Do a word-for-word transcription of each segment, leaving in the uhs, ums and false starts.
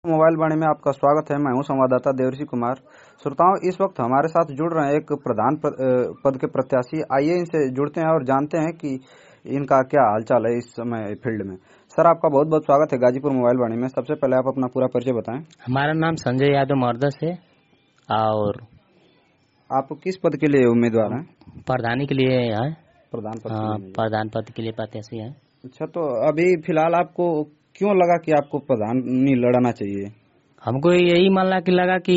Mobile वाणी में आपका स्वागत है। मैं हूं संवाददाता देवर्षि कुमार। श्रोताओं, इस वक्त हमारे साथ जुड़ रहे हैं एक प्रधान पद के प्रत्याशी। आइए इनसे जुड़ते हैं और जानते हैं कि इनका क्या हालचाल है इस समय फील्ड में। सर, आपका बहुत बहुत स्वागत है गाजीपुर मोबाइल वाणी में। सबसे पहले आप अपना पूरा परिचय बताएं। हमारा नाम संजय यादव मर्दस है और आप किस पद के लिए उम्मीदवार हैं? प्रधानी के लिए है। प्रधान पद हाँ, के लिए प्रधान पद के लिए प्रत्याशी है। अच्छा, तो अभी फिलहाल आपको क्यों लगा कि आपको प्रधानी लड़ना चाहिए? हमको यही मानला कि लगा कि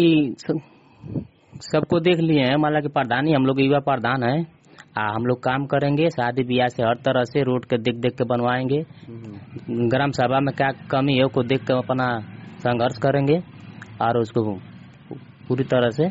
सबको देख लिए हैं, मानला कि प्रधानी हम लोग युवा प्रधान है। आ, हम लोग काम करेंगे, शादी ब्याह से हर तरह से रोड के देख देख के बनवाएंगे। ग्राम सभा में क्या कमी है उसको देख के अपना संघर्ष करेंगे और उसको पूरी तरह से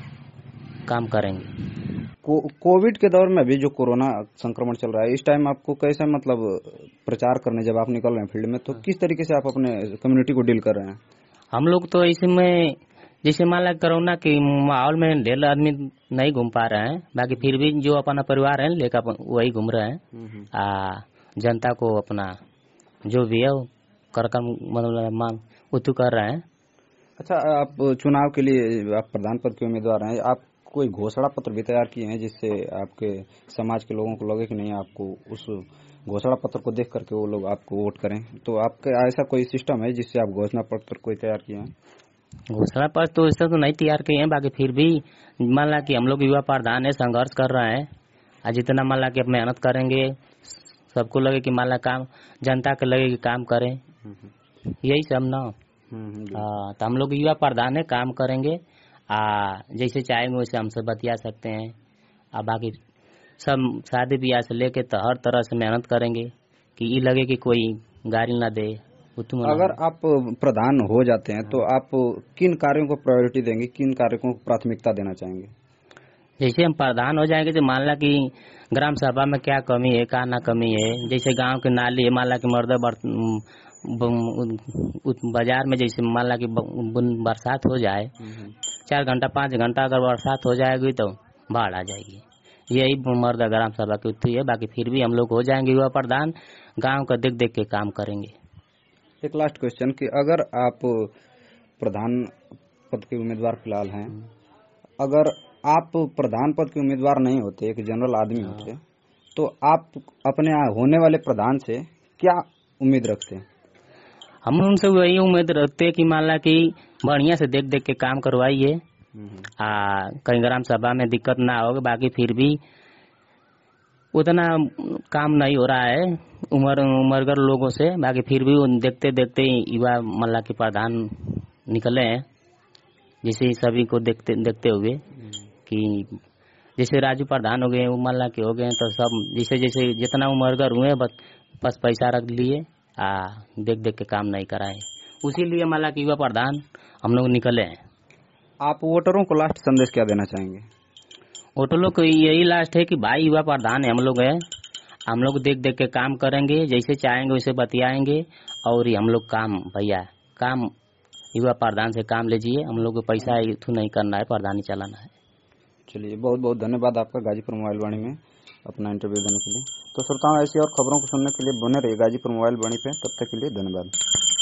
काम करेंगे। को, कोविड के दौर में भी जो कोरोना संक्रमण चल रहा है, इस टाइम आपको कैसे मतलब प्रचार करने जब आप निकल रहे हैं फील्ड में, तो किस तरीके से आप अपने कम्युनिटी को डील कर रहे हैं? हम लोग तो इसमें जैसे मान ला कोरोना के माहौल में ढेर आदमी नहीं घूम पा रहे हैं, बाकी फिर भी जो अपना परिवार है लेकर वही घूम रहे हैं। आ, जनता को अपना जो भी है कर मतलब उतु कर रहे हैं। अच्छा, आप चुनाव के लिए आप प्रधान पद के उम्मीदवार हैं, आप कोई घोषणा पत्र भी तैयार किए हैं जिससे आपके समाज के लोगों को लगे कि नहीं, आपको उस घोषणा पत्र को देख करके वो लोग आपको वोट करें? तो आपका ऐसा कोई सिस्टम है जिससे आप घोषणा पत्र कोई तैयार किए हैं? घोषणा पत्र तो ऐसा तो नहीं तैयार किए हैं, बाकी फिर भी मान ला कि हम लोग युवा प्रधान है, संघर्ष कर रहे हैं और जितना मान ला कि अब मेहनत करेंगे, सबको लगे कि मान ला काम जनता के लगे कि काम करें, यही सब ना। हाँ, तो हम लोग युवा प्रधान है, काम करेंगे आ जैसे चाहेंगे वैसे हमसे बतिया सकते हैं। आ बाकी सब शादी ब्याह से लेके तो हर तरह से मेहनत करेंगे कि ये लगे कि कोई गाड़ी ना दे। अगर आप प्रधान हो जाते हैं तो आप किन कार्यों को प्रायोरिटी देंगे, किन कार्यों को प्राथमिकता देना चाहेंगे? जैसे हम प्रधान हो जाएंगे तो मान ला कि ग्राम सभा में क्या कमी है, क्या ना कमी है। जैसे गांव के नाली है, मान ला कि मर्दा बाजार में जैसे मान ला कि बरसात हो जाए, चार घंटा पाँच घंटा अगर बरसात हो जाएगी तो बाढ़ आ जाएगी। यही मर्दा ग्राम सभा की उत्ती है। बाकी फिर भी हम लोग हो जाएंगे युवा प्रधान, गांव का देख देख के काम करेंगे। एक लास्ट क्वेश्चन कि अगर आप प्रधान पद के उम्मीदवार फिलहाल हैं, अगर आप प्रधान पद के उम्मीदवार नहीं होते, एक जनरल आदमी होते, तो आप अपने होने वाले प्रधान से क्या उम्मीद रखते हैं? हम उनसे वही उम्मीद रखते हैं कि मान ला कि बढ़िया से देख देख के काम करवाइए, आ कहीं ग्राम सभा में दिक्कत ना हो। बाकी फिर भी उतना काम नहीं हो रहा है उम्र उम्रगर लोगों से। बाकी फिर भी देखते देखते युवा मल्ला के प्रधान निकले हैं, जैसे सभी को देखते देखते हुए कि जैसे राजू प्रधान हो गए, मल्ला के हो गए, तो सब जैसे जैसे जितना उम्रगर हुए बस बस पैसा रख लिए, आ देख देख के काम नहीं कराए। उसी लिए मल्ला के युवा प्रधान हम लोग निकले हैं। आप वोटरों को लास्ट संदेश क्या देना चाहेंगे? वोटरों को यही लास्ट है कि भाई युवा प्रधान है हम लोग है, हम लोग देख देख के काम करेंगे, जैसे चाहेंगे वैसे बतियाएंगे। और हम लोग काम भैया काम युवा प्रधान से काम लीजिए, हम लोग को पैसा इथू नहीं करना है, प्रधानी चलाना है। चलिए, बहुत बहुत धन्यवाद आपका गाजीपुर मोबाइल वाणी में अपना इंटरव्यू देने के लिए। तो श्रोताओं, ऐसी और खबरों को सुनने के लिए बने रहिए गाजीपुर मोबाइल वाणी पे। तब तक के लिए धन्यवाद।